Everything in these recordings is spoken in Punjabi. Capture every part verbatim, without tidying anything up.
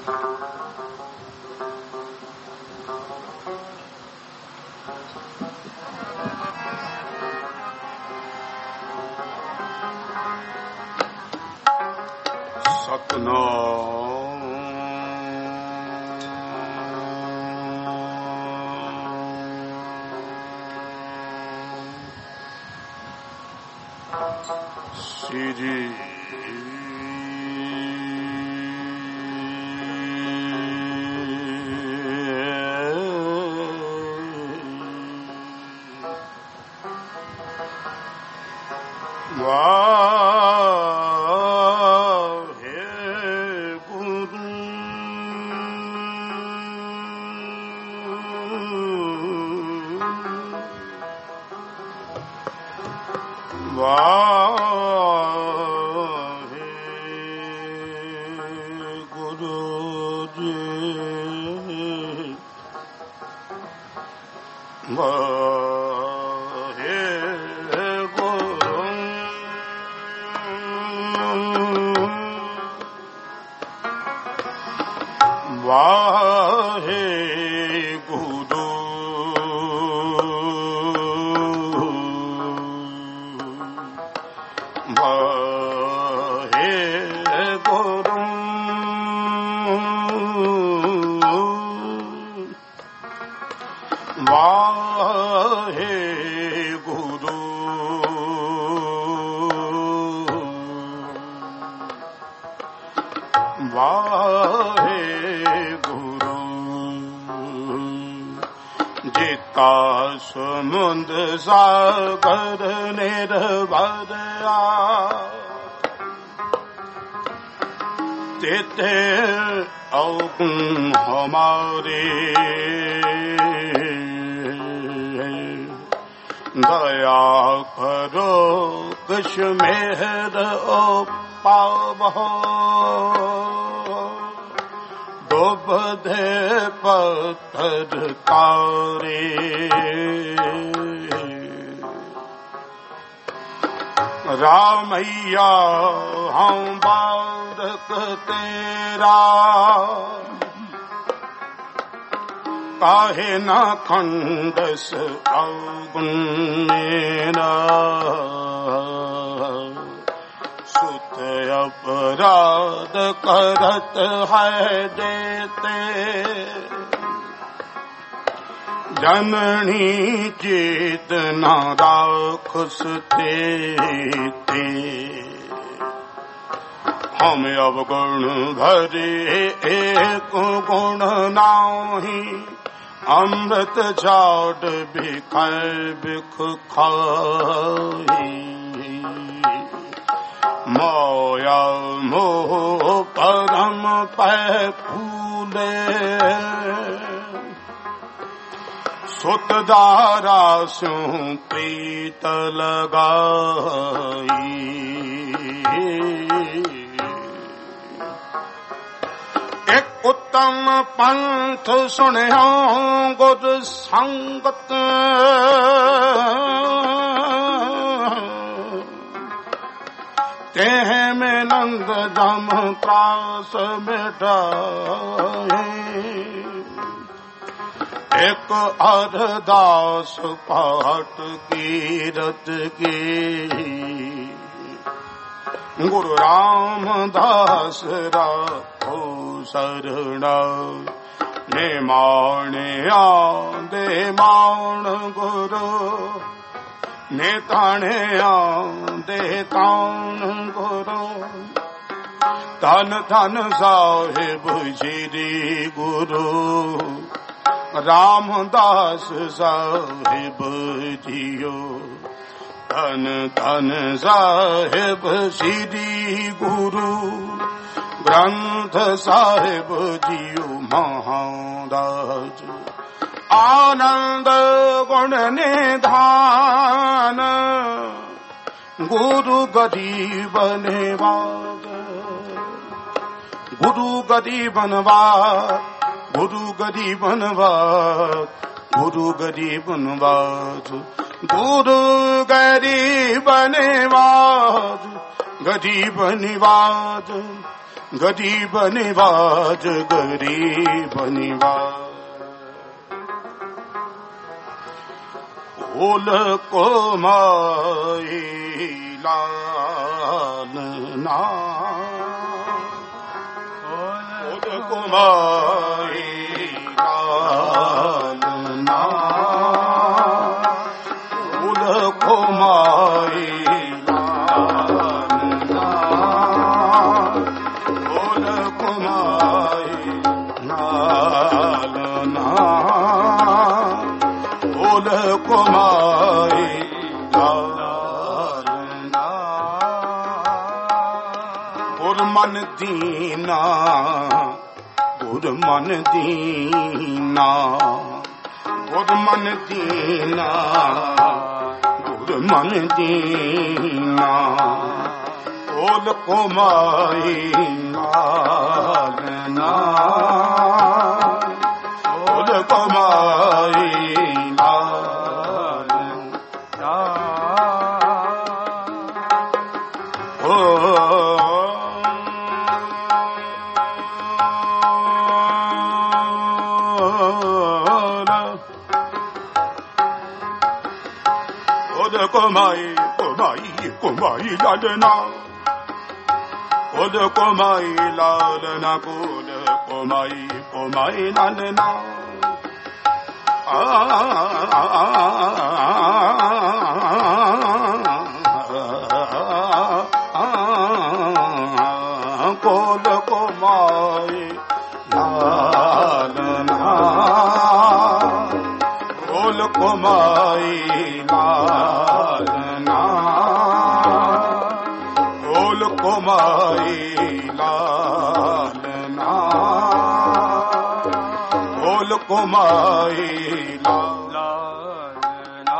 खंडस अवगुण मेरा सुत अपराध करत है देते जननी चेतना राखुस ते हम अवगुण भरे एक गुण नाही अमृत छाड़ बिखर बिख खाई मोया मोह परम पै फूले सुत दारा स्यों प्रीत लगाई एक उत्तम पंथ सुनियो गुर संगत तेह में नंद जम त्रास मिटाए एक अरदास पाठ कीरत की गुरु रामदास राखो शरणा ने माने आंदे मान गुरु ने ताने आंदे तान गुरु धन धन साहिब श्री गुरु रामदास साहिब जियो धन धन साहिब श्री गुरु ग्रंथ साहिब जियो महाराज आनंद गुण निधान गुरु गरीब निवाज गुरु गरीब निवाज गुरु गरीब निवाज गुरु गरीब निवाज गुरु गरीब निवाज गरीब निवाज गरीब निवाज गरीब निवाज ओल को माई लालना ओल को माई लालना ओल को माई लालना ओल को माई लालना ओल को माई लालना गुर मन दीना गुर मन दीना गुर मन दीना गुर मन दीना ओल को माई लालना ओल को माई Komai, komai, komai lalana. Kod komai lalana, kod komai, komai lalana. Kod komai lalana. Kod komai lalana. ओल को माई लालना ओल को माई लालना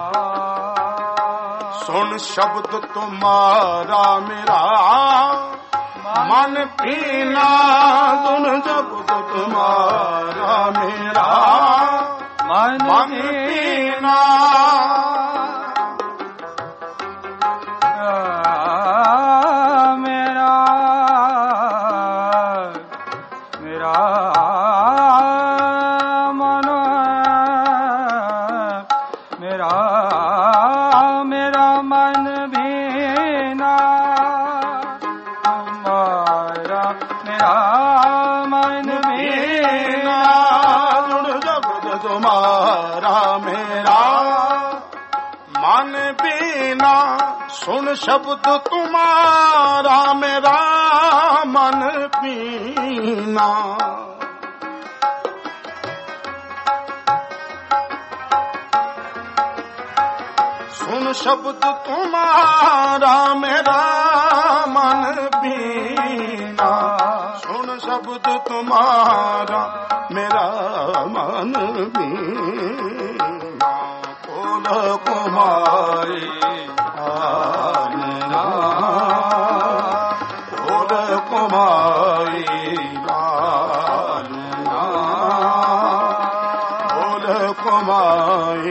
सुन शब्द तुम्हारा मेरा मन पीना सुन शब्द तुम्हारा मेरा मन पीना सुन शब्द तुम्हारा मेरा मन पीना सुन शब्द तुम्हारा मेरा मन पीना सुन शब्द तुम्हारा मेरा मन पीना ओल को माई ओल को माई लालना ओल को माई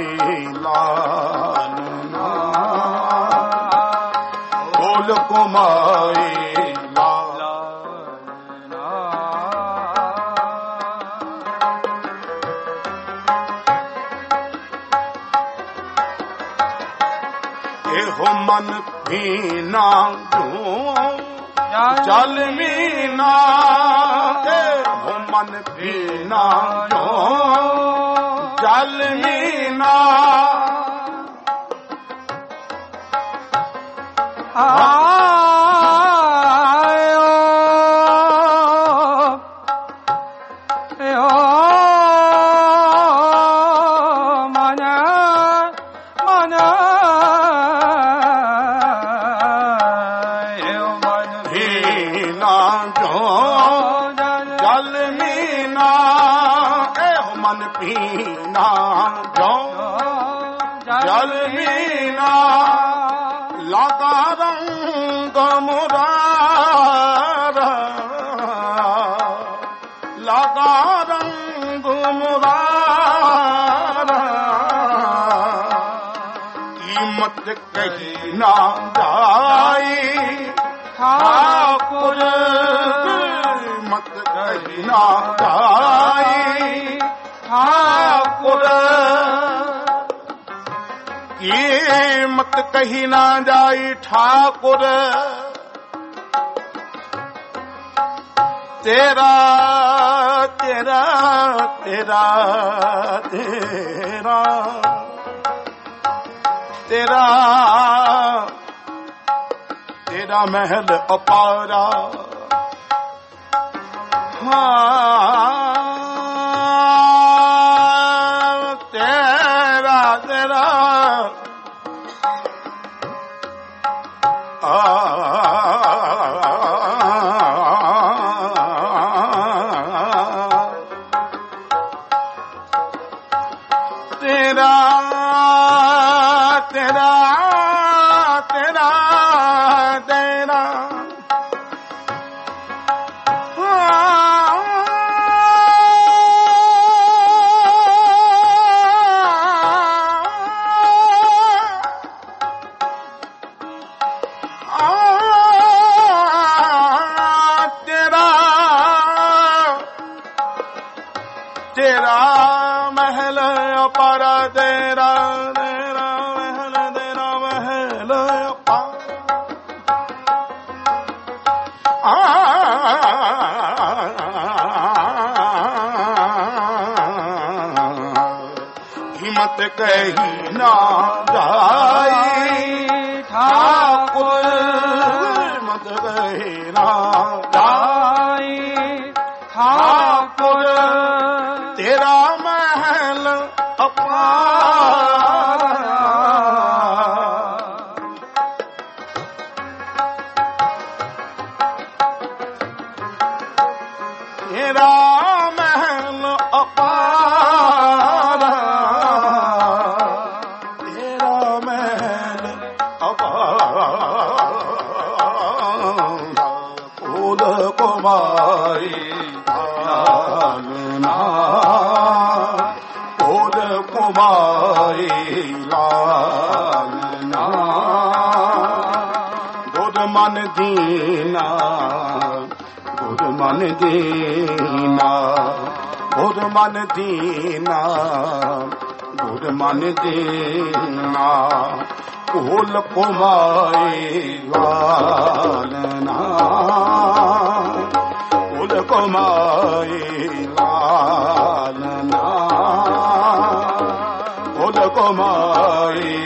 लालना ओल को माई लालना हो मन पीना जल मीना हो मन पीना जल मीना पीना जो जल मीना लगा रंग मुरारा लगा रंग मुरारा कीमत कही ना जाई ठाकुर कीमत कही ना जाई ठाकुर कीमत कही ना जाई ठाकुर तेरा तेरा तेरा तेरा तेरा तेरा महल अपारा हाँ तेरा तेरा तेरा तेरा तेरा तेरा तेरा महल अपारा तेरा तेरा महल तेरा महल कीमत कही ना जाई ठाकुर कीमत कही ना जाई ठाकुर तेरा महल अपारा तेरा महल अपारा तेरा महल अपारा फूल कुमारी लालना फूल कुमारी लालना गुर मन दीना गुर मन दीना गुर मन दीना गुर मन दीना फूल कुमारी लालना फूल कुमारी लालना फूल कुमारी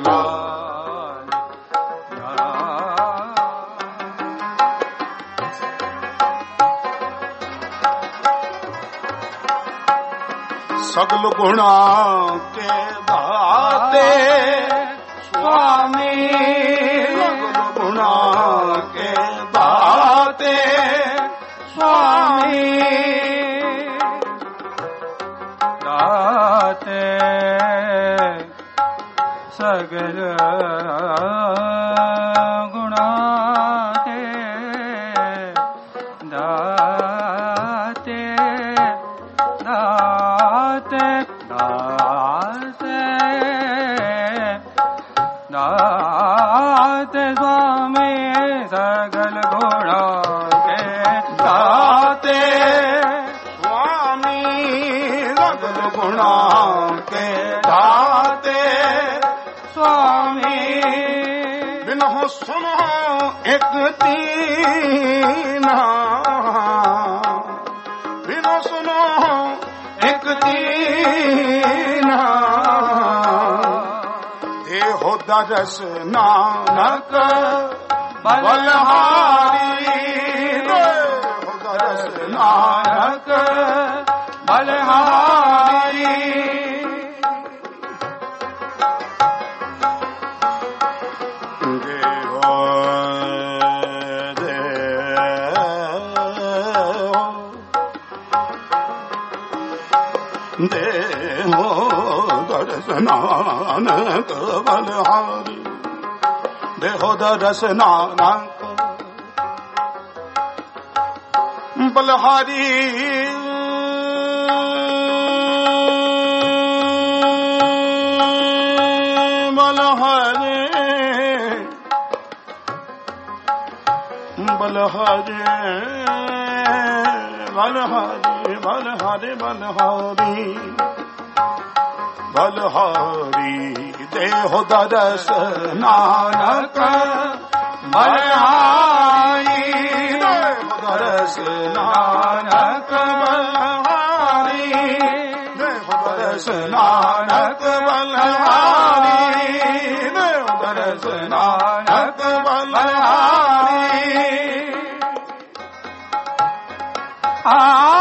सगल गुणा के दाते स्वामी सगल गुणा के दाते स्वामी दाते सगल गुणा के दाते दाते दाते दाते स्वामी सगल गुणा के दाते स्वामी सगल गुणा के दाते स्वामी बिनहो सुनो एक तीना बिनो सुनो एक तीना देहो दरस नानक बलहारी देहो दरस नानक बलहारी देहो देहो दरस नानक बलहारी देहो दरस नानक बलहारी बलहारी बलहारी बलहारी बलहारी बलहारी बलहारी देहो दरस नानक बलहारी देहो दरस नानक बलहारी देहो दरस नानक बलहारी देहो दरस नानक बलहारी आ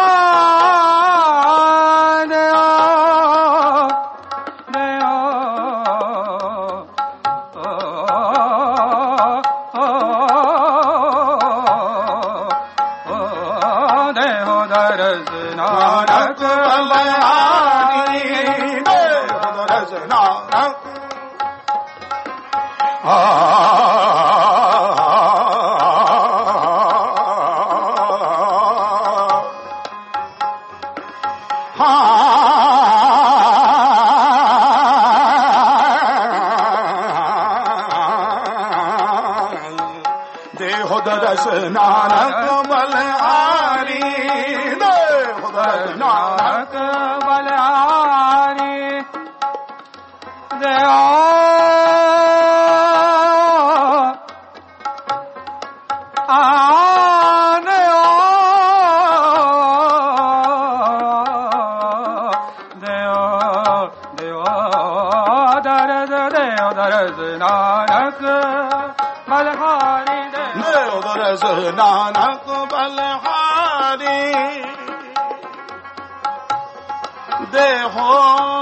दरस नानक बलहारी देहो दरस नानक बलहारी देहो आने देहो देहो दरस देहो दरस नानक बलहारी देहो दरस नानक बलहारी देहो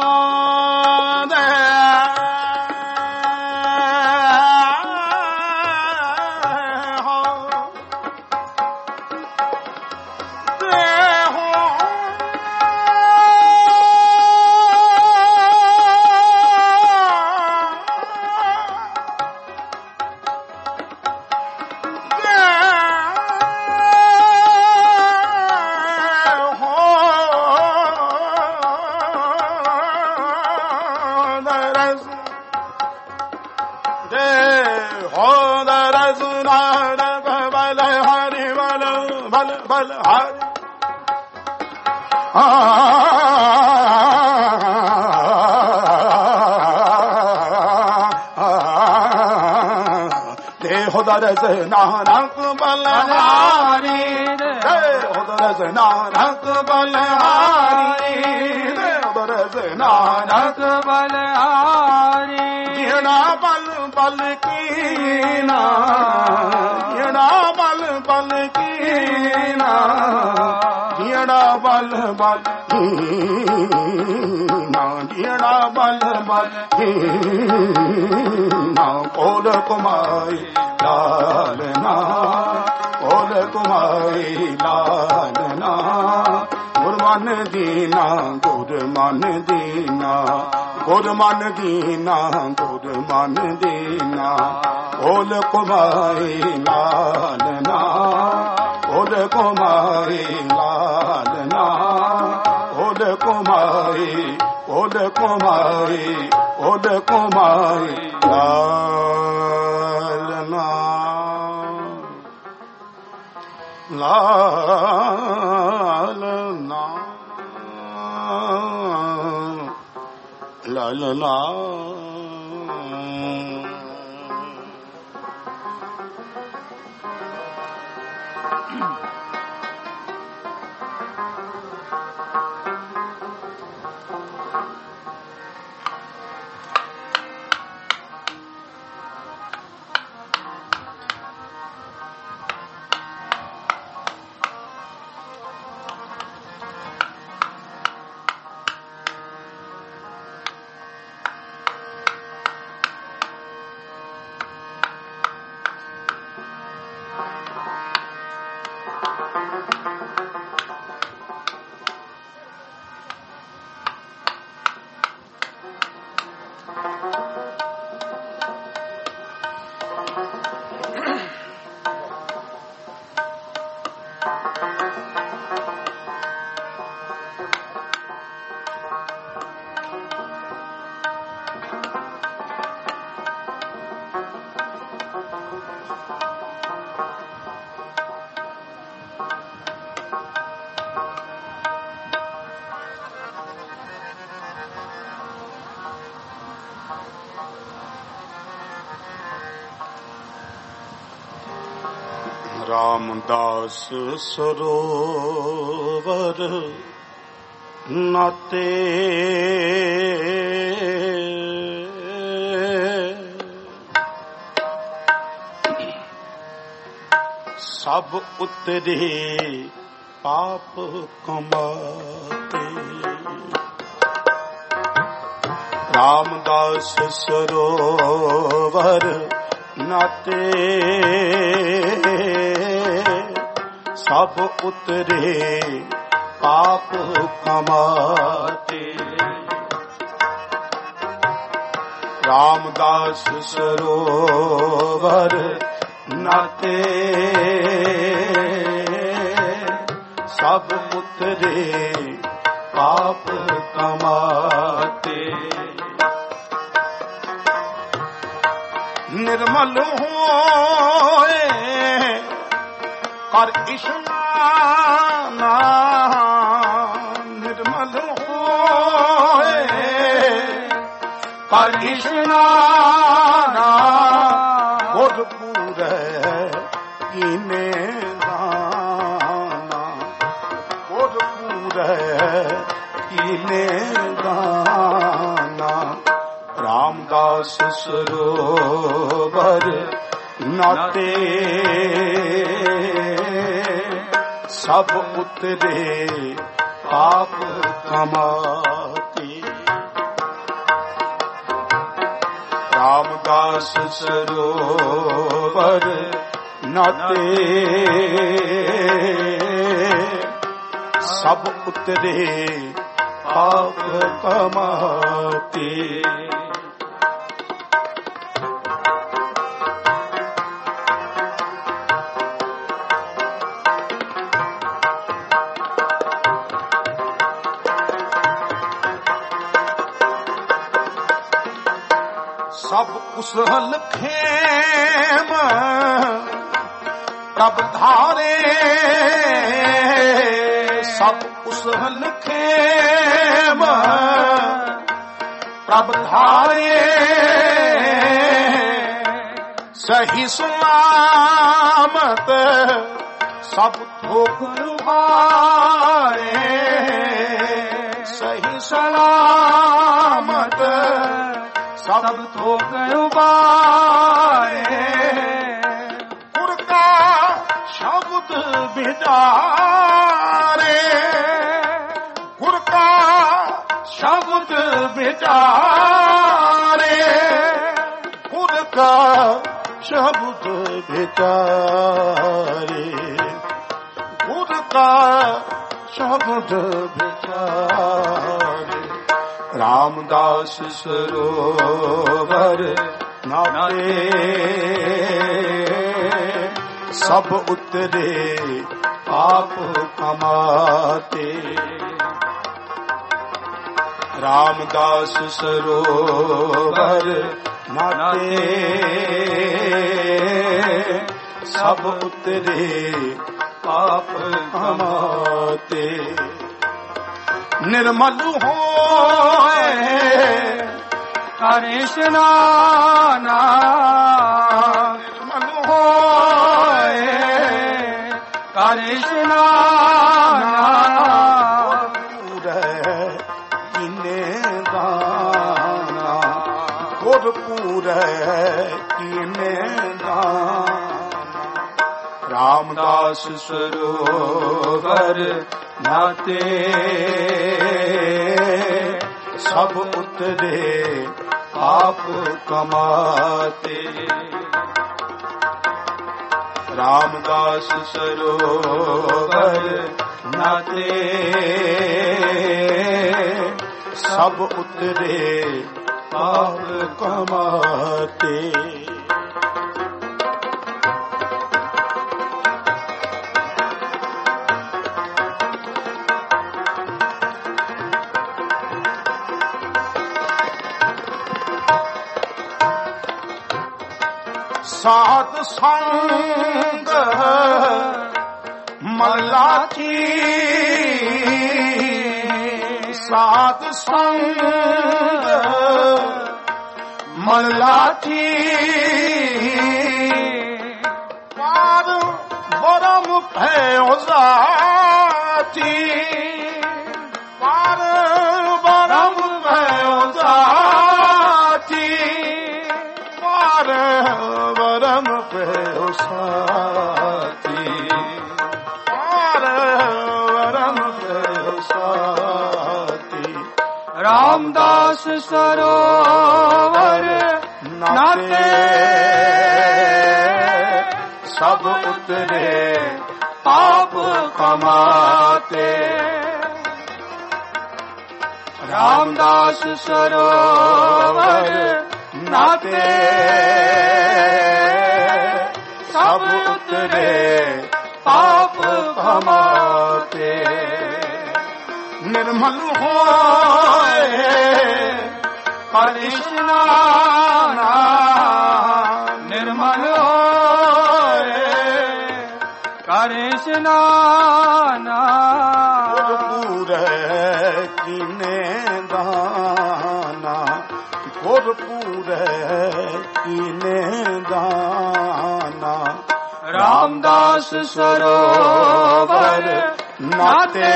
देहो दरस नानक बलहारी देहो दरस नानक बलहारी देहो दरस नानक बलहारी जिहड़ा बल बल कीना जिहड़ा बल बल कीना जिहड़ा बल बल ना जिहड़ा बल बल ना कोल कुमारी लालना कोल कुमारी लालना गुरमान दीना गुरमान दीना गुरमान दीना गुरमान दीना कोल कुमारी लालना कोल कुमारी लालना कोल कुमारी कोल कुमारी कोल कुमारी लालना लालना लालना ਰਾਮਦਾਸ ਸਰੋਵਰ ਨਾਤੇ ਸਭ ਉਤਰੇ ਪਾਪ ਕਮਾਤੇ। ਰਾਮਦਾਸ ਸਰੋਵਰ ਨਾਤੇ ਸਭ ਉਤਰੇ ਪਾਪ ਕਮਾਤੇ। ਰਾਮਦਾਸ ਸਰੋਵਰ ਨਾਤੇ ਸਭ ਉਤਰੇ ਪਾਪ ਕਮਾਤੇ। ਨਿਰਮਲ ਹੋਏ ਕਰ ਇਸ਼ਨਾਨ, ਨਿਰਮਲ ਹੋਏ ਕਰ ਇਸ਼ਨਾਨ, ਗੁਰ ਪੂਰੈ ਕੀਨੇ ਦਾਨਾ, ਗੁਰ ਪੂਰੈ ਕੀਨੇ ਦਾਨਾ। ਰਾਮਦਾਸ ਸਰੋਵਰ ਨਾਤੇ ਸਭ ਉਤਰੇ ਪਾਪ ਕਮਾਤੇ। ਰਾਮਦਾਸ ਸਰੋਵਰ ਨਾਤੇ ਸਭ ਉਤਰੇ ਪਾਪ ਕਮਾਤੇ। ਸਭ ਕੁਸਲ ਖੇਮ ਪ੍ਰਭ ਧਾਰੇ, ਸਭ ਕੁਸਲ ਖੇਮ ਪ੍ਰਭ ਧਾਰੇ। ਸਹੀ ਸਲਾਮਤ ਸਭ ਥੋਕ ਲੁਹਾਰੇ, ਸਹੀ ਸਲਾਮਤ ਸਭ ਥੋਕ ਉਬਾਰੇ। ਗੁਰ ਕਾ ਸ਼ਬਦ ਵਿਚਾਰੇ, ਗੁਰ ਕਾ ਸ਼ਬਦ ਵਿਚਾਰੇ, ਗੁਰ ਕਾ ਸ਼ਬਦ ਵਿਚਾਰੇ, ਗੁਰ ਕਾ ਸ਼ਬਦ ਵਿਚਾਰੇ। ਰਾਮਦਾਸ ਸਰੋਵਰ ਨਾਤੇ ਸਭ ਉਤਰੇ ਪਾਪ ਕਮਾਤੇ। ਰਾਮਦਾਸ ਸਰੋਵਰ ਨਾਤੇ ਸਭ ਉਤਰੇ ਪਾਪ ਕਮਾਤੇ। ਨਿਰਮਲ ਹੋਏ ਕਰ ਇਸ਼ਨਾਨ, ਨਿਰਮਲ ਹੋਏ ਕਰ ਇਸ਼ਨਾਨ, ਪੂਰੈ ਕੀਨੇ ਦਾਨਾ, ਗੁਰ ਪੂਰੈ ਕੀਨੇ ਦਾਨਾ। ਰਾਮਦਾਸ ਸਰੋਵਰ ਨਾਤੇ ਸਭ ਉਤਰੇ ਪਾਪ ਕਮਾਤੇ। ਰਾਮਦਾਸ ਸਰੋਵਰ ਨਾਤੇ ਸਭ ਉਤਰੇ ਪਾਪ ਕਮਾਤੇ। ਸਾਧ ਸੰਗ ਮਲਾਠੀ, ਸਾਧ ਸੰਗ ਮਲਾਠੀ, ਪਾਰ ਬਰਮ ਭਇਓ ਜਾਤੀ ਪਾਰ ਬਰਮ ਭਇਓ ਜਾਤੀ ਪਾਰ ਬਰਮ ਭਇਓ ਸਾਤੀ ਪਾਰ ਬਰਮ ਭਇਓ ਸਾਤੀ ਰਾਮਦਾਸ ਸਰੋਵਰ ਨਾਤੇ ਸਭ ਉਤਰੇ ਪਾਪ ਕਮਾਤੇ ਰਾਮਦਾਸ ਸਰੋਵਰ ਨਾਤੇ ਸਭ ਉਤਰੇ ਪਾਪ ਕਮਾਤੇ ਨਿਰਮਲ ਹੋਏ ਹਰ ਇਸ਼ਨਾਨ ਨਿਰਮਲ ਹੋਏ ਕਰ ਇਸ਼ਨਾਨ ਗੁਰਪੂਰੈ ਕੀਨੇ ਦਾਨਾ ਗੁਰਪੂਰੈ ਕੀਨੇ ਦਾਨਾ ਰਾਮਦਾਸ ਸਰੋਵਰ ਨਾਤੇ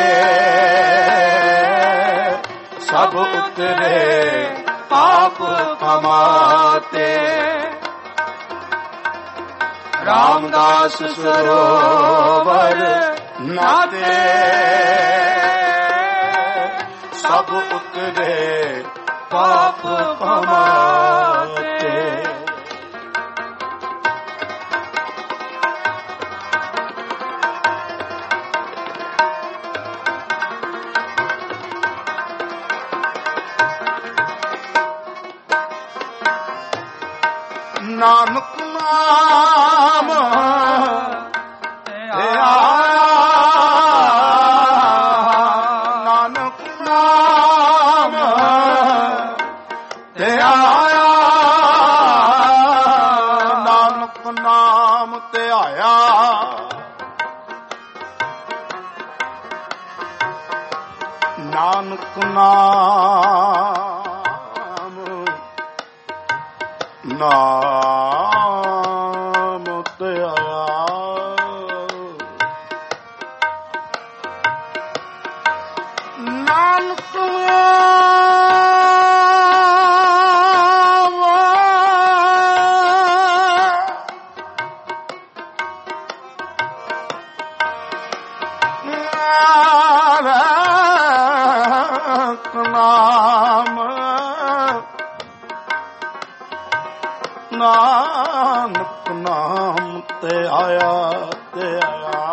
ਸਭ ਉਤਰੇ ਪਾਪ ਕਮਾਤੇ ਰਾਮਦਾਸ ਸਰੋਵਰ ਨਾਤੇ ਸਭ ਉਤਰੇ ਪਾਪ ਕਮਾਤੇ ਨਾਨਕ ਨਾਮ ਤੇ ਆਇਆ ਨਾਨਕ ਨਾਮ ਤੇ ਆਇਆ ਨਾਨਕ ਨਾਮ ਤੇ ਆਇਆ ਨਾਨਕ ਨਾਮ ਨਾਮ ਤੇ ਆਇਆ ਨਾਨਕ ਨਾਮ ਨਾਨਕ ਨਾਮ ਤੇ ਆਇਆ ਤੇ ਆਇਆ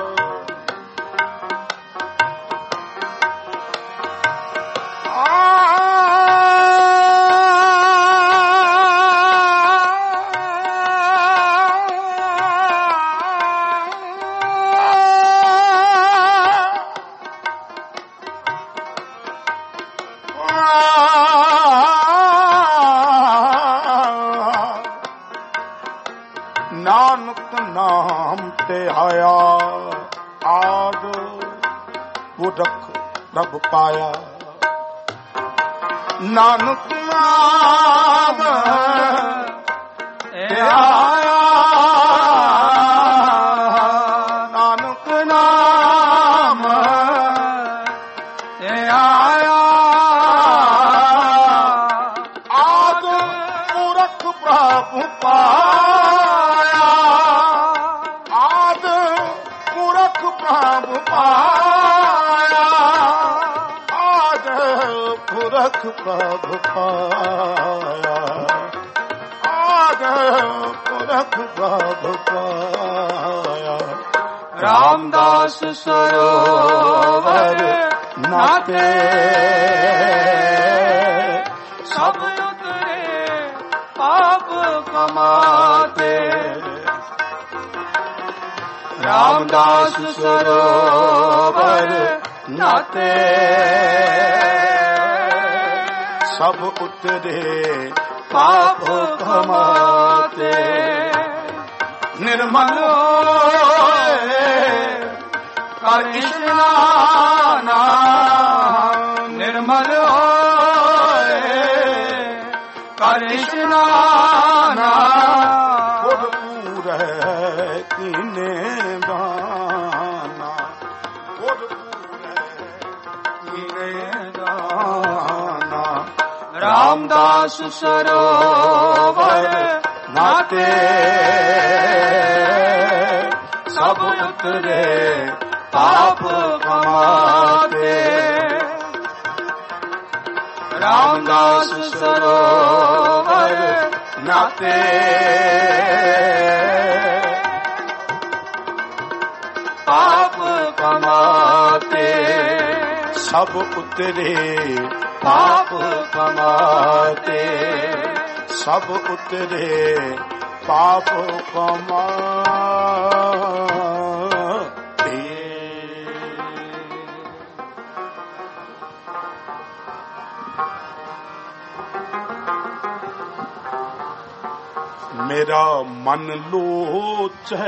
ਨਾਨਕ ਨਾਮ ਤੇ ਆਇਆ ਆਦ ਪੁਰਖ ਰੱਬ ਪਾਇਆ ਨਾਨਕ ਨਾਮ ਤੇ ਆਇਆ ਨਾਨਕ ਨਾਮ ਤੇ ਆਇਆ ਆਦ ਪੁਰਖ ਪ੍ਰਭ ਪਾਇਆ ਆਦ ਪੁਰਖ ਪ੍ਰਭ ਪਾਇਆ ਆਦ ਪੁਰਖ ਪ੍ਰਭ ਪਾਇਆ ਆਦ ਪੁਰਖ ਪ੍ਰਭ ਪਾਇਆ ਰਾਮਦਾਸ ਸਰੋਵਰ ਨਾਤੇ ਸਭ ਉਤਰੇ ਪਾਪ ਕਮਾਤੇ ਰਾਮਦਾਸ ਸਰੋਵਰ ਨਾਤੇ ਸਭ ਉਤਰੇ ਪਾਪ ਕਮਾਤੇ ਨਿਰਮਲ ਹੋਏ ਕਰ ਇਸ਼ਨਾਨ ਨਿਰਮਲ ਹੋਏ ਕਰ ਇਸ਼ਨਾਨ ਗੁਰਪੂਰੈ ਕੀਨੇ ਦਾਨ ਕੀਨੇ ਜਾਣਾ। ਰਾਮਦਾਸ ਸਰੋਵਰ ਨਾਤੇ ਸਭ ਉਤਰੇ ਪਾਪ ਕਮਾਤੇ। ਰਾਮਦਾਸ ਸਰੋਵਰ ਨਾਤੇ ਪਾਪ ਕਮਾਤੇ। ਸਭ ਉਤਰੇ ਪਾਪ ਕਮਾਤੇ। ਸਭ ਉਤਰੇ ਪਾਪ ਕਮਾਤੇ। ਮੇਰਾ ਮਨ ਲੋਚੈ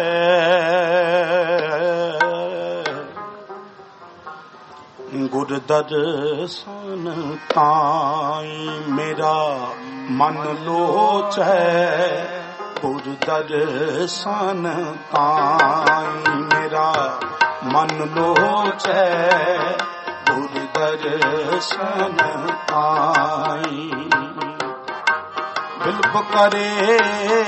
ਗੁਰ ਦਰਸ਼ਨ ਤਾਈ। ਮੇਰਾ ਮਨ ਲੋਚੈ ਗੁਰ ਦਰਸ਼ਨ ਤਾਈ। ਮੇਰਾ ਮਨ ਲੋਚੈ ਗੁਰ ਦਰਸ਼ਨ ਤਾਈ। ਬਿਲਪ ਕਰੇ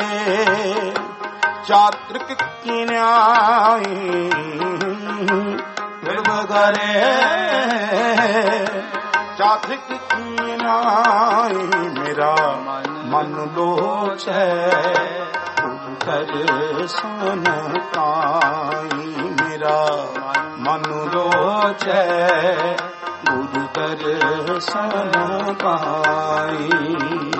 ਚਾਤ੍ਰਿਕ ਕੀਨਿਆਈ। ਬਿਲਪ ਕਰੇ ਚਾਤ੍ਰਿਕ ਕੀਨਿਆਈ। ਮੇਰਾ ਮਨ ਲੋਚੈ ਗੁਰ ਦਰਸ਼ਨ ਤਾਈ। ਮੇਰਾ ਮਨ ਲੋਚੈ ਗੁਰ ਦਰਸ਼ਨ ਤਾਈ।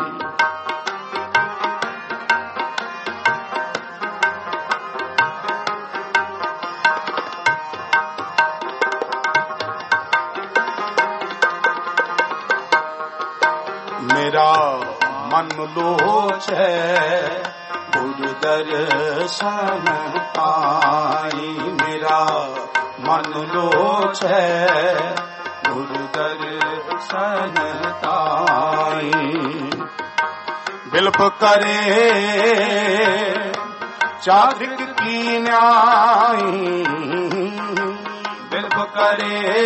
ਮੇਰਾ ਮਨ ਲੋਚੈ ਗੁਰ ਦਰਸ਼ਨ ਤਾਈ। ਮੇਰਾ ਮਨ ਲੋਚੈ ਗੁਰ ਦਰਸ਼ਨ ਤਾਈ। ਬਿਲਪ ਕਰੇ ਚਾਤ੍ਰਿਕ ਕੀਨਿਆਈ। ਬਿਲਪ ਕਰੇ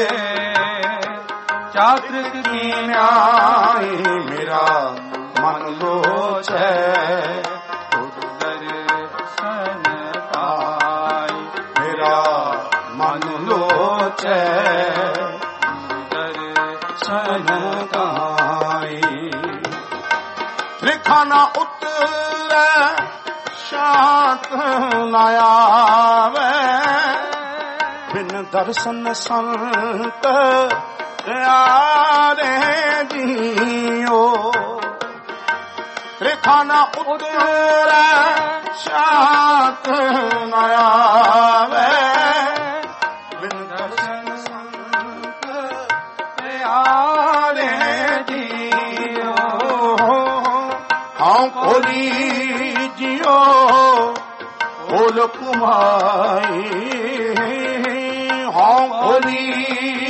ਚਾਤ੍ਰਿਕ ਕੀਨਿਆਈ। ਮੇਰਾ ਮਨ ਲੋਚੈ ਗੁਰ ਦਰਸ਼ਨ ਤਾਈ। ਮੇਰਾ ਮਨ ਲੋਚੈ ਗੁਰ ਦਰਸ਼ਨ ਤਾਈ। ਲਿਖਾਨਾ ਉਤਰੈ ਸ਼ਾਂਤ ਨਾ ਆਵੈ। ਬਿਨ ਦਰਸ਼ਨ ਸੰਤ ਪਿਆਰੇ ਜੀਓ। ਰੇਖਾ ਨਾ ਉਤਰੈ ਸ਼ਾਂਤ ਨਾ ਆਵੈ। ਬਿਨ ਦਰਸ਼ਨ ਸੰਤ ਪਿਆਰੇ ਜੀਓ। ਹਾਂ ਕੋਲੀ ਜੀਓ ਬੋਲ ਕੁਮਾਈ। ਹਾਂ ਕੋਲੀ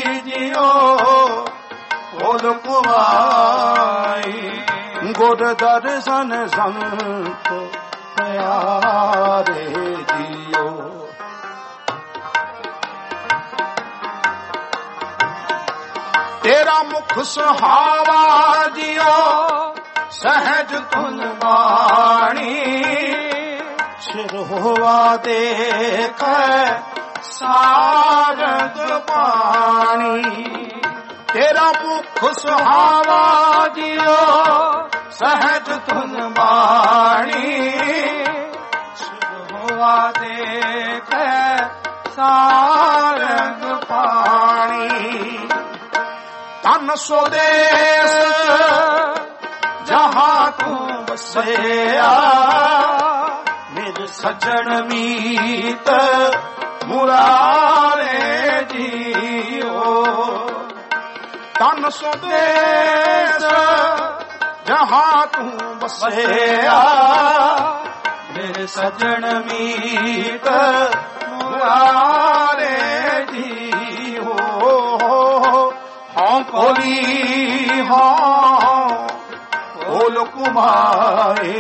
ਬੋਲ ਕੁਮਾਈ। ਗੁਰ ਦਰਸ਼ਨ ਸੰਤ ਪਿਆਰੇ ਜੀਓ। ਤੇਰਾ ਮੁਖ ਸੁਹਾਵਾ ਜੀਓ ਸਹਿਜ ਧੁਨ ਬਾਣੀ। ਸਿਰ ਹੋਵਾ ਦੇਖੈ ਸਾਰਗ ਪਾਣੀ। ਤੇਰਾ ਮੁਖ ਸੁਹਾਵਾ ਜੀਓ ਸਹਿਜ ਧੁਨ ਬਾਣੀ। ਸਿਰ ਹੋਵਾ ਦੇਖੈ ਸਾਰਗ ਪਾਣੀ। ਤਨ ਸੋਦੇਸ ਜਹਾਂ ਤੂੰ ਵਸਿਆ। ਮੇਰੇ ਸੱਜਣ ਮੀਤ ਮੁਰਾਰੇ ਜੀਓ। ਤਨ ਸੁਦੇਸ ਜਹਾਂ ਤੂੰ ਵਸਿਆ। ਮੇਰੇ ਸੱਜਣ ਮੀਤ ਮੁਰਾਰੇ ਜੀਓ। ਹਾਂ ਕੋਲੀ ਹਾਂ ਬੋਲ ਕੁਮਾਏ।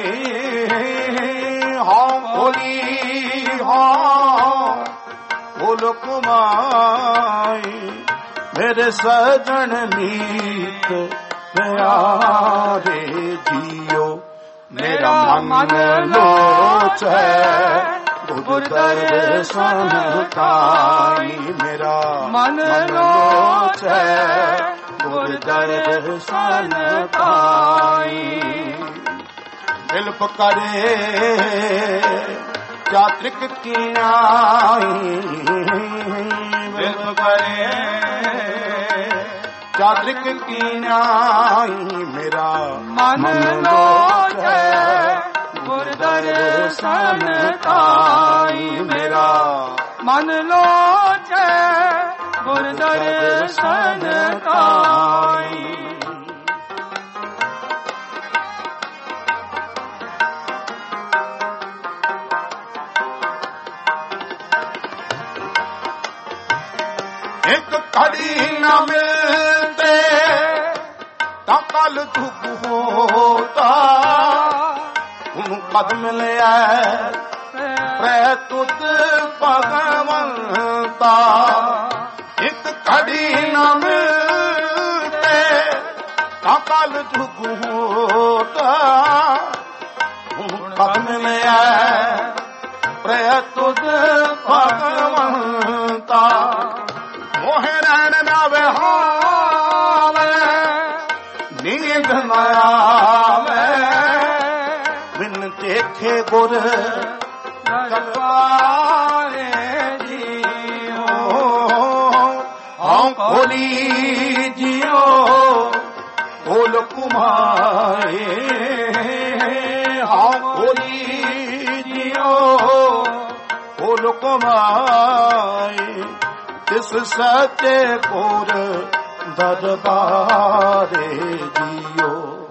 ਹਾਂ ਕੋਲੀ ਹਾਂ ਬੋਲ ਕੁਮਾਈ। ਮੇਰੇ ਸਜਣ ਮੀਤ ਪਿਆਰੇ ਜੀਓ ਮੇਰਾ ਮਨ ਲੋਚੈ ਗੁਰ ਦਰਸ਼ਨ ਕਾਈ ਮੇਰਾ ਮਨ ਲੋਚੈ ਗੁਰ ਦਰਸ਼ਨ ਕਾਈ ਬਿਲਪ ਕਰੇ ਚਾਤ੍ਰਿਕ ਕੀਨਾਈ ਬਿਲਪ ਕਰੇ ਚਾਤ੍ਰਿਕ ਕੀਨਾਈ ਮੇਰਾ ਮਨ ਲੋਚੈ ਗੁਰ ਦਰਸ਼ਨ ਕਾਈ ਮੇਰਾ ਮਨ ਲੋਚੈ ਗੁਰ ਦਰਸ਼ਨ ਕਾਈ ਇੱਕ ਘੜੀ ਨਾ ਮਿਲਦੇ ਤਾਂ ਕੱਲ ਦੁੱਖ ਹੋਤਾ ਹੁਣ ਕਦ ਮਿਲਿਆ ਪ੍ਰੈ ਤੁਤ ਭਗਵੰਤਾ ਇੱਕ ਘੜੀ ਨਾ ਮਿਲਦੇ ਤਾਂ ਕੱਲ ਦੁੱਖ ਹੋਤਾ ਹੁਣ ਕਦ ਮਿਲਿਆ ਪ੍ਰੈ ਤੁਤ ਭਗਵੰਤਾ ਮੋਹ ਰਹਿਣ ਨਾ ਵਿਹਾਵੇ ਨੀਂਦ ਨਾ ਆਵੇ ਬਿਨ ਦੇਖੇ ਗੁਰ ਦਰਬਾਰੇ ਜੀਓ ਹਉ ਖੋਲੀ ਜੀਓ ਖੋਲ ਕੁਮਾਏ ਹਉ ਖੋਲੀ ਜੀਓ ਖੋਲ ਕੁਮਾਏ ਤਿਸ ਸੱਚੇ ਗੁਰ ਦਰਬਾਰੇ ਜੀਓ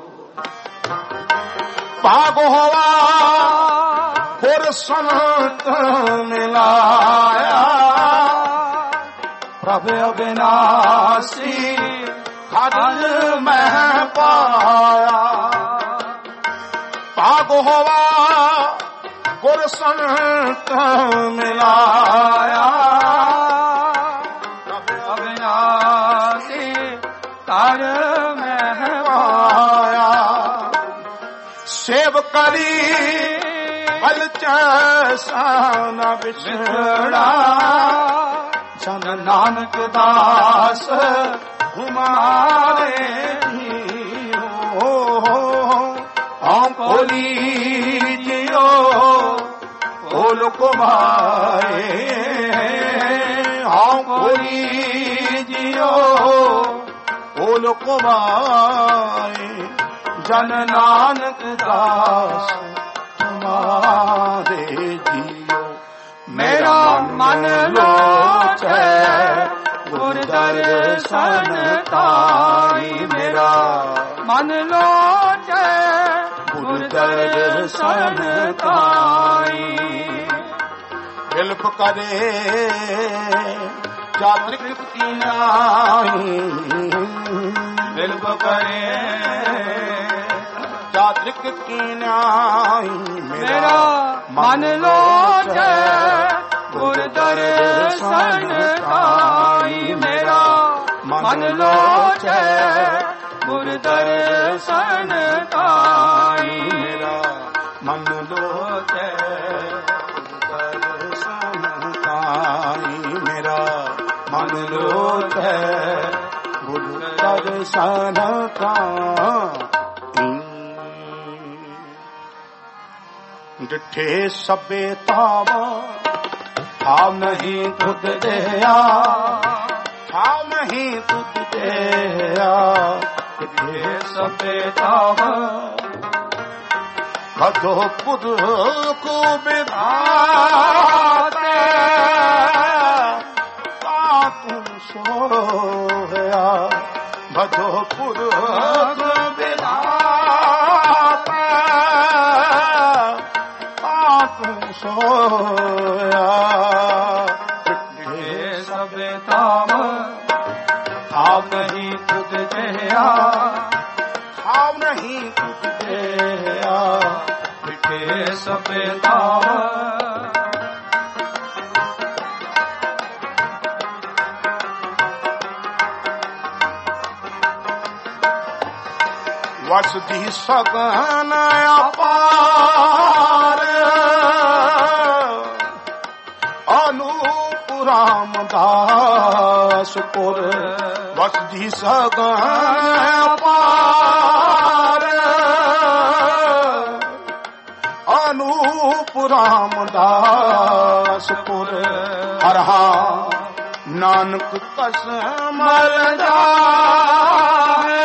ਭਾਗ ਹੋਵਾ ਗੁਰ ਸੰਤ ਮਿਲਾਇਆ ਪ੍ਰਭ ਅਬਿਨਾਸੀ ਖਜਲ ਮਹਿ ਪਾਇਆ ਭਾਗ ਹੋਵਾ ਗੁਰ ਸੰਤ ਮਿਲਾਇਆ ਕਰ ਮਹਿ ਪਾਇਆ ਸੇਵ ਕਰੀ ਪਲ ਚੈਸਾ ਨ ਵਿਛੜਾ ਜਨ ਨਾਨਕ ਦਾਸ ਹੁਮਾਰੇ ਜੀਓ ਹਉ ਖੋਲੀ ਜੀਓ ਖੋਲ ਕੁਮਾਏ ਹਉ ਖੋਲੀ ਜੀਓ ਖੋਲ ਕੁਮਾਏ ਜਨ ਨਾਨਕ ਦਾਸ ਤੁਮਾਰੇ ਜੀਓ ਮੇਰਾ ਮਨ ਲੋਚੈ ਗੁਰ ਦਰਸ਼ਨ ਕਾਈ ਮੇਰਾ ਮਨ ਲੋਚੈ ਗੁਰ ਦਰਸ਼ਨ ਕਾਈ ਬਿਲਪ ਕਰੇ ਚਾਤ੍ਰਿਕ ਕੀਨਾਈ ਬਿਲਪ ਕਰੇ ਚਾਤ੍ਰਿਕ ਕੀਨਾਈ ਮੇਰਾ ਮਨ ਲੋਚੈ ਗੁਰ ਦਰਸ਼ਨ ਕਾਈ ਮੇਰਾ ਮਨ ਲੋਚੈ ਗੁਰ ਦਰਸ਼ਨ ਕਾਈ ਮੇਰਾ ਮਨ ਲੋਚੈ ਦਰਸ਼ਨ ਕਾਈ ਮੇਰਾ ਮਨ ਲੋਚੈ ਗੁਰ ਦਰਸ਼ਨ ਕਾਈ ਡਿਠੇ ਸਭੇ ਤਾਵਾ ਹਾਵ ਨਹੀਂ ਤੁਧ ਦੇਆ ਹਾਵ ਨਹੀਂ ਤੁਧ ਦੇਆ ਡਿਠੇ ਸਭੇ ਤਾਵਾ ਕਦੋਂ ਪੁਰਖ ਵਿਧਾਤੇ ਤਾ ਤੂੰ ਸੋਇਆ ਭਜੋ ਪੁਰਖ ਵਿਧਾਤੇ ਤਾ ਤੂੰ ਸੋਇਆ ਡਿਠੇ ਸਭੇ ਤਾਵਾ ਹਾਵ ਨਹੀਂ ਤੁਧ ਦੇਆ ਹਾਵ ਨਹੀਂ ਤੁਧ ਦੇਆ ਡਿਠੇ ਸਭੇ ਤਾਵਾ ਵਸਦੀ ਸਗਨ ਅਪਾਰ ਅਨੂਪ ਰਾਮਦਾਸ ਪੁਰ ਵਸਦੀ ਸਗਨ ਅਪਾਰ ਅਨੂਪ ਰਾਮਦਾਸ ਪੁਰ ਹਰਹਾ ਨਾਨਕ ਕਸਮ ਜਾਏ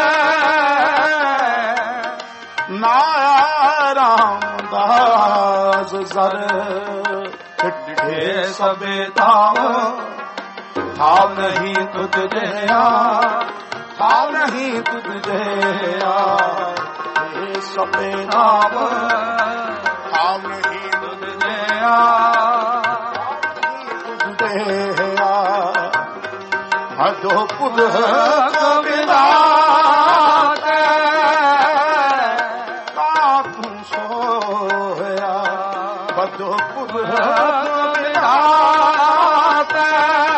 ਨਾਇਆ ਰਾਮਦਾਸ ਜ਼ਰ ਢਿੱਠੇ ਸਭੇ ਧਾਮ ਥਾਵ ਨਹੀਂ ਤੁਧ ਜਿਹਾ ਥਾਵ ਨਹੀਂ ਤੁਧ ਜਿਹਾ ਇਹ ਸਭੇ ਧਾਮ ਥਾਵ ਨਹੀਂ ਤੁਧ ਜਿਹਾ ਤੁਧ ਜਿਹਾ ਹਦੋ ਪੁਰ ਕਬਿਦਾਤੇ ਤਾ ਤੂੰ ਸੋਇਆ ਹਦੋ ਪੁਰ ਕਬਿਦਾਤੇ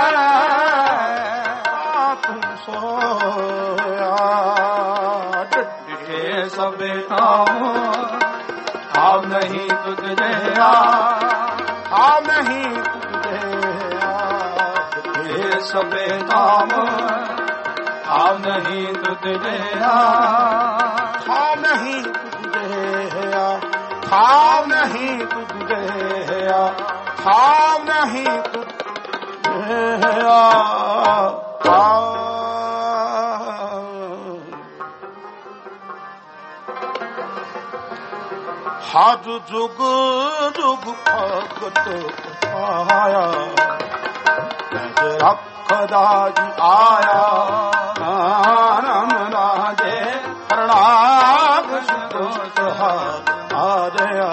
ਤਾ ਤੂੰ ਸੋਇਆ ਡਿੱਠੇ ਸਭੇ ਥਾਮ ਥਾਮ ਨਹੀਂ ਤੁਧ ਜਿਹਾ ਥਾਮ ਨਹੀਂ ਤੁਧ ਜਿਹਾ ਸਭੇ ਧਾਮ ਥਾਮ ਨਹੀਂ ਤੁਧ ਜਿਹਾ ਥਾਮ ਨਹੀਂ ਤੁਧ ਜਿਹਾ ਥਾਮ ਨਹੀਂ ਤੁਧ ਜਿਹਾ ਥਾਮ ਨਹੀਂ ਤੁਧ ਜਿਹਾ ਹਰ ਜੁਗ ਜੁਗ ਭਗਤ ਪਾਇਆ ਰੱਖਦਾ ਜੀ ਆਇਆ ਨਾਮ ਰਾਜੇ ਪ੍ਰਣਾਮ ਸੁਤ ਆਰਿਆ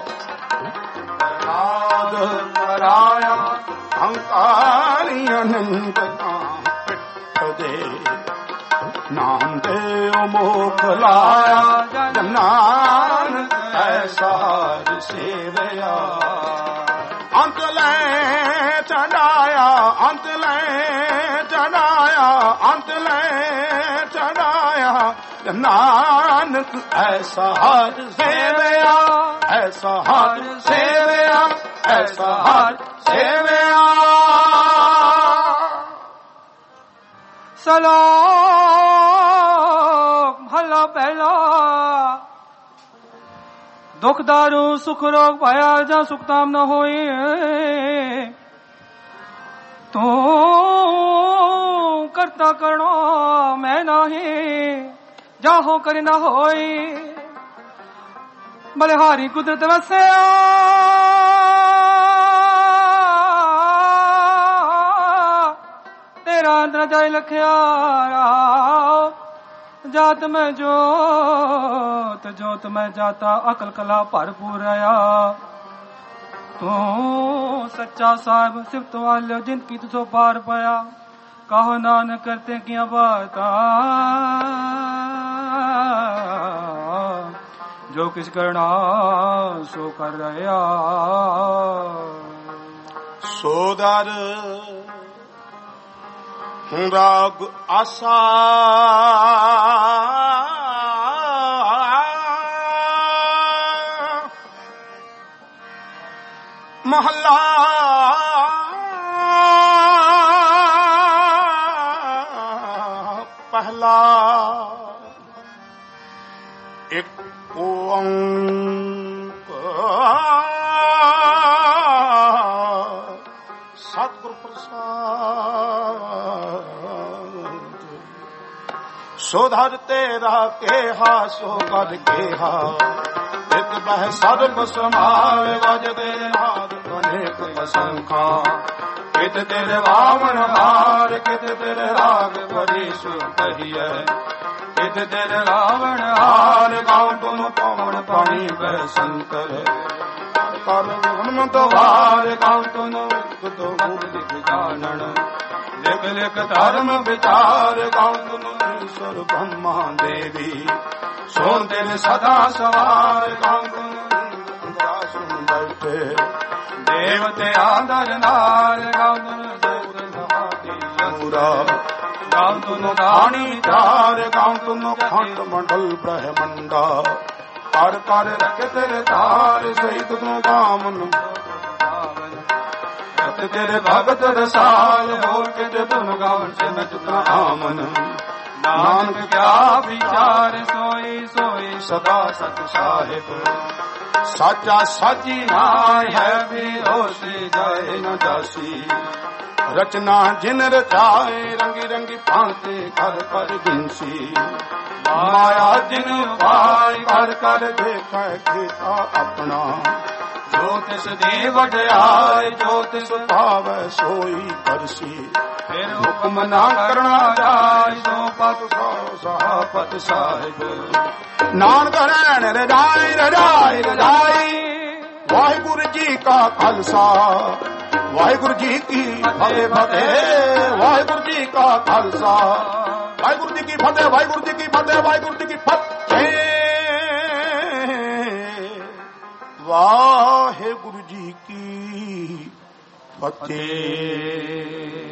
ਨਾਦ ਪਰਾਇਆ ਹੰਕਾਰੀ ਅਨੰਦ ਪਿੱਠ ਦੇ ਨਾਮ ਦੇ ਮੋਖ ਲਾਇਆ ਨਾਨਕ ਐਸਾ ਸੇਵਿਆ ਅੰਤ ਲੈ ਚੜਾਇਆ ਅੰਤ ਲੈ ਚੜਾਇਆ ਅੰਤ ਲੈ ਚੜਾਇਆ ਨਾਨਕ ਐਸਾ ਹਰ ਸੇਵਿਆ ਐਸਾ ਹਰ ਸੇਵਿਆ ਐਸਾ ਹਰ ਸੇਵਿਆ ਸਲੋਕ ਮਹਲਾ ਪਹਿਲਾ ਦੁਖ ਦਾਰੂ ਸੁਖ ਰੋਗ ਪਾਇਆ ਜਾਂ ਸੁਖ ਤਾਮ ਨ ਹੋਏ ਤੂੰ ਕਰਤਾ ਕਰਣਾ ਮੈਂ ਨਹੀਂ ਜਾਹੋ ਕਰੀ ਨਾ ਹੋਈ ਬਲਿਹਾਰੀ ਕੁਦਰਤ ਵਸਿਆ ਤੇਰਾ ਅੰਦਰ ਜਾਇ ਲਖਿਆ जात में जोत जोत में जाता अकल कला भरपूर आया तू सच्चा साहिब सिफत वाले जिनकी तुझो पार पाया कहो नानक करते किया बात जो किस करना सो कर रहा सोदर राग आसा महला पहला एक ओंकार सतगुरु प्रसाद सोधर तेरा केहा सो कर केहा एक बह सर्व समावे वजदे नाद अनेक असंखा कित तेरे वामन हार कित तेरे राग बड़ी सुर कहिए कित तेरे रावण हार गाँव तुम पवन पानी बह शंकर कर हनुमत वार गाँव तुम तो लिख जानन लिख लिख धर्म विचार गाँव तुम ईश्वर ब्रह्मा देवी सोन तेरे सदा सवार गाँव तुम सुन बैठे देवते आदर नार गाँव तुम ਜਾਉ ਤੁਨ ਖਾਣੀ ਵਿਚਾਰ ਗਾਉ ਤੁਨ ਖੰਡ ਮੰਡਲ ਬ੍ਰਹਮੰਡਾ ਕਰ ਕਰ ਰਖ ਤੇਰੇ ਧਾਰ ਸਹੀ ਤੁਨ ਗਾਵਨ ਰਤ ਤੇਰੇ ਭਗਤ ਰਸਾਲ ਹੋਰ ਕਿਤੇ ਤੁਨ ਗਾਵਨ ਸਿਨ ਤੁਨ ਆਮਨ ਨਾਨਕ ਕਿਆ ਵਿਚਾਰ ਸੋਈ ਸੋਈ ਸਦਾ ਸਤ ਸਾਹਿਬ ਸਾਚਾ ਸਾਚੀ ਨਾਮ ਹੈ ਵੀ ਹੋਸੀ ਜਾਏ ਨ ਜਾਸੀ ਰਚਨਾ ਜਿਨ ਰਚਾਏ ਰੰਗੀ ਰੰਗੀ ਭਾਂਤੇ ਕਰ ਕਰ ਜਿਨਸੀ ਮਾਇਆ ਜਿਨ ਪਾਈ ਕਰ ਕਰ ਦੇਖੈ ਕੀਤਾ ਆਪਣਾ ਜੋ ਤਿਸ ਦੇ ਵਡਿਆਈ ਜੋ ਤਿਸ ਭਾਵੈ ਸੋਈ ਕਰਸੀ ਫਿਰ ਹੁਕਮ ਨਾ ਕਰਨਾ ਜਾਏ ਸੋ ਪਤ ਸੋ ਸਾਪਤ ਸਾਹਿਬ ਨਾਨਕ ਰਹਿਣ ਰਜਾਈ ਰਜਾਈ ਰਜਾਈ ਵਾਹਿਗੁਰੂ ਜੀ ਕਾ ਖਾਲਸਾ ਵਾਹਿਗੁਰੂ ਜੀ ਕੀ ਫਤਿਹ ਫਤਿਹ ਵਾਹਿਗੁਰੂ ਜੀ ਕਾ ਖਾਲਸਾ ਵਾਹਿਗੁਰੂ ਜੀ ਕੀ ਫਤਿਹ ਵਾਹਿਗੁਰੂ ਜੀ ਕੀ ਫਤਿਹ ਵਾਹਿਗੁਰੂ ਜੀ ਕੀ ਫਤਿਹ ਵਾਹਿਗੁਰੂ ਜੀ ਕੀ ਫਤਿਹ।